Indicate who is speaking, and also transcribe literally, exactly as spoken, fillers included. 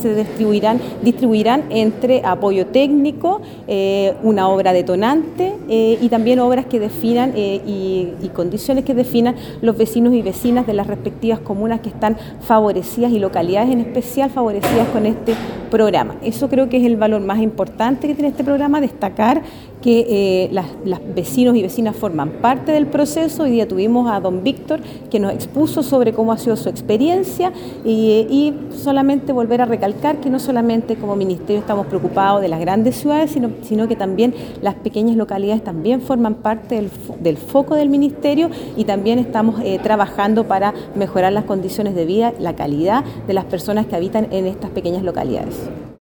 Speaker 1: se distribuirán, distribuirán entre apoyo técnico, eh, una obra detonante eh, y también obras que definan eh, y, y condiciones que definan los vecinos y vecinas de las respectivas comunas que están favorecidas y localidades en especial favorecidas con este programa. Eso creo que es el valor más importante que tiene este programa, destacar que eh, las, las vecinos y vecinas forman parte del proceso. Hoy día tuvimos a don Víctor que nos expuso sobre cómo ha sido su experiencia y, y solamente volver a recalcar que no solamente como ministerio estamos preocupados de las grandes ciudades, sino, sino que también las pequeñas localidades también forman parte del, del foco del ministerio y también estamos eh, trabajando para mejorar las condiciones de vida, la calidad de las personas que habitan en estas pequeñas localidades.